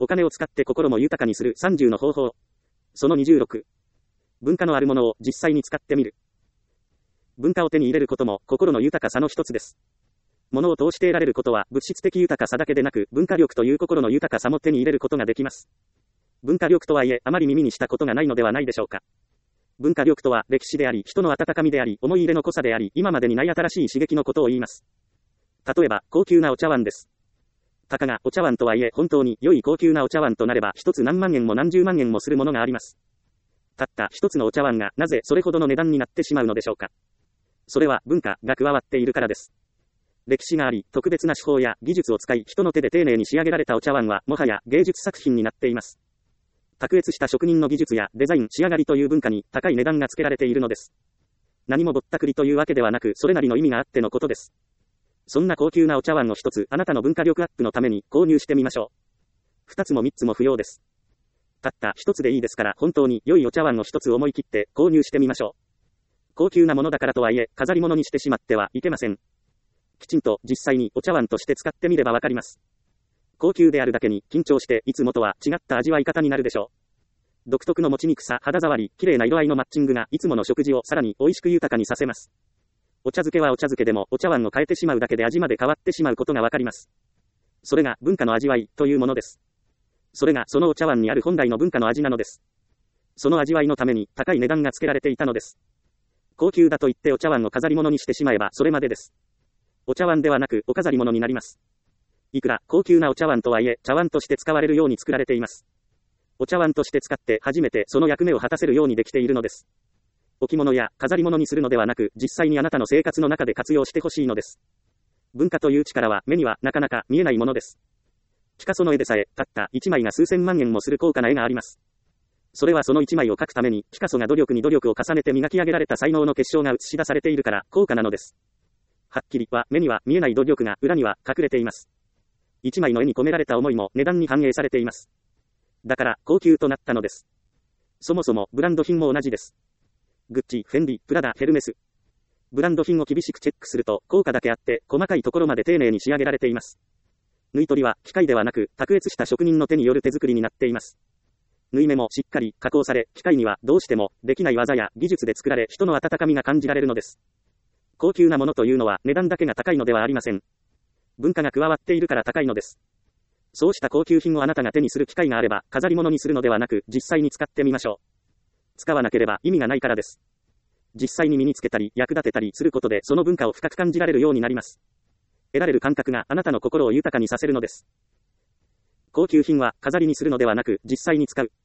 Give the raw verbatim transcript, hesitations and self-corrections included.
お金を使って心も豊かにするさんじゅうの方法。そのにじゅうろく。文化のあるものを実際に使ってみる。文化を手に入れることも心の豊かさの一つです。物を通して得られることは物質的豊かさだけでなく、文化力という心の豊かさも手に入れることができます。文化力とはいえ、あまり耳にしたことがないのではないでしょうか。文化力とは歴史であり、人の温かみであり、思い入れの濃さであり、今までにない新しい刺激のことを言います。例えば、高級なお茶碗です。たかがお茶碗とはいえ、本当に良い高級なお茶碗となれば、一つ何万円も何十万円もするものがあります。たった一つのお茶碗がなぜそれほどの値段になってしまうのでしょうか。それは文化が加わっているからです。歴史があり、特別な手法や技術を使い、人の手で丁寧に仕上げられたお茶碗は、もはや芸術作品になっています。卓越した職人の技術やデザイン、仕上がりという文化に高い値段がつけられているのです。何もぼったくりというわけではなく、それなりの意味があってのことです。そんな高級なお茶碗を一つ、あなたの文化力アップのために購入してみましょう。二つも三つも不要です。たった一つでいいですから、本当に良いお茶碗を一つ思い切って購入してみましょう。高級なものだからとはいえ、飾り物にしてしまってはいけません。きちんと実際にお茶碗として使ってみればわかります。高級であるだけに緊張していつもとは違った味わい方になるでしょう。独特の持ちにくさ、肌触り、綺麗な色合いのマッチングがいつもの食事をさらに美味しく豊かにさせます。お茶漬けはお茶漬けでもお茶碗を変えてしまうだけで味まで変わってしまうことがわかります。それが文化の味わいというものです。それがそのお茶碗にある本来の文化の味なのです。その味わいのために高い値段がつけられていたのです。高級だと言ってお茶碗を飾り物にしてしまえばそれまでです。お茶碗ではなくお飾り物になります。いくら高級なお茶碗とはいえ、茶碗として使われるように作られています。お茶碗として使って初めてその役目を果たせるようにできているのです。置物や飾り物にするのではなく、実際にあなたの生活の中で活用してほしいのです。文化という力は目にはなかなか見えないものです。ピカソの絵でさえ、たったいちまいが数千万円もする高価な絵があります。それはそのいちまいを描くために、ピカソが努力に努力を重ねて磨き上げられた才能の結晶が映し出されているから高価なのです。はっきりは目には見えない努力が裏には隠れています。いちまいの絵に込められた思いも値段に反映されています。だから高級となったのです。そもそもブランド品も同じです。グッチ、フェンディ、プラダ、ヘルメス。ブランド品を厳しくチェックすると、効果だけあって、細かいところまで丁寧に仕上げられています。縫い取りは、機械ではなく、卓越した職人の手による手作りになっています。縫い目もしっかり加工され、機械にはどうしてもできない技や技術で作られ、人の温かみが感じられるのです。高級なものというのは値段だけが高いのではありません。文化が加わっているから高いのです。そうした高級品をあなたが手にする機会があれば、飾り物にするのではなく、実際に使ってみましょう。使わなければ意味がないからです。実際に身につけたり、役立てたりすることで、その文化を深く感じられるようになります。得られる感覚があなたの心を豊かにさせるのです。高級品は飾りにするのではなく、実際に使う。